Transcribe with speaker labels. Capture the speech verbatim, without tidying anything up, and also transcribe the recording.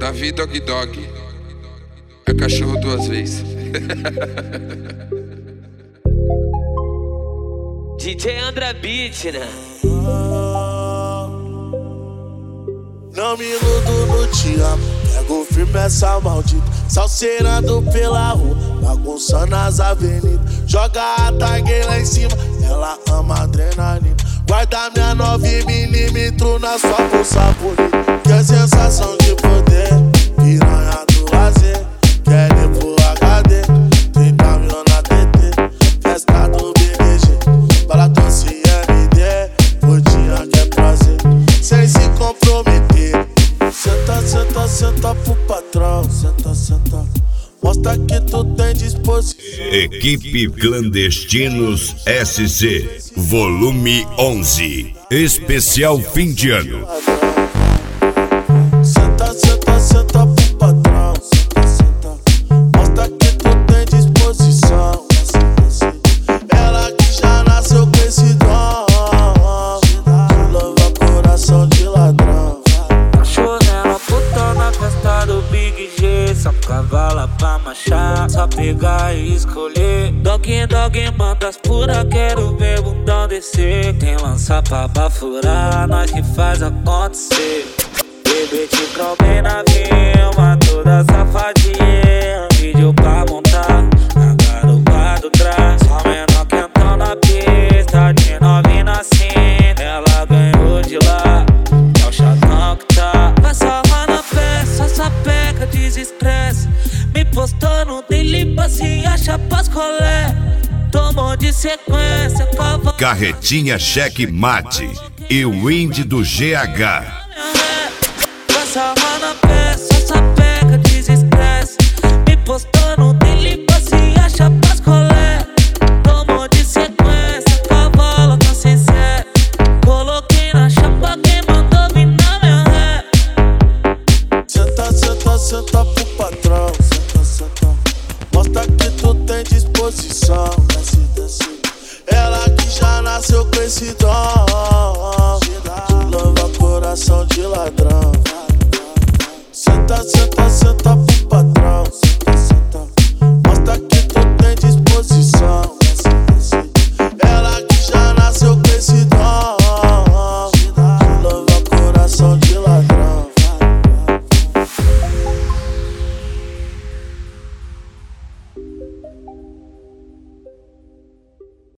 Speaker 1: Davi Dog Dog é cachorro duas vezes.
Speaker 2: D J André Beat, né?
Speaker 3: Não me iludo no te amo, pego firme essa maldita, salseirando pela rua, bagunçando as avenidas. Joga a tag lá em cima, ela ama adrenalina. Guarda minha nove milímetros na sua bolsa bonita. Que é sensação de poder, piranha do lazer. Quer ir pro H D, trinta mil na T T. Festa do B B G, bala doce M D. Por dia que é prazer, sem se comprometer. Senta, senta, senta pro patrão. Senta, senta, mostra que tu tem disposição.
Speaker 4: Equipe Clandestinos S C, volume onze, especial fim de ano.
Speaker 3: Senta, senta, senta pro patrão. Senta, senta, mostra que tu tem disposição. Ela que já nasceu com esse dom, que louva coração de ladrão.
Speaker 5: Cachorrela puta na festa do Big G. Só cavala pra marchar, só pegar e escolher. Dog, dog, manda as pura, quero ver bundão descer. Tem lança pra bafurar, nós que faz acontecer. Bebê te bem na filma, toda safadinha. Vídeo pra montar, na garupa do trás. Só menor quentão na pista, de novinha assim. Ela ganhou de lá, é o chatão que tá. Passa lá na festa, só peca, desestressa. Me postou no daily, se acha pras colé. Tomou de sequência, cavalo.
Speaker 4: Carretinha Cheque Mate e o Indie do G H.
Speaker 5: Passa lá na peça, só pega, desestressa. Me postou no daily, se acha pras colé.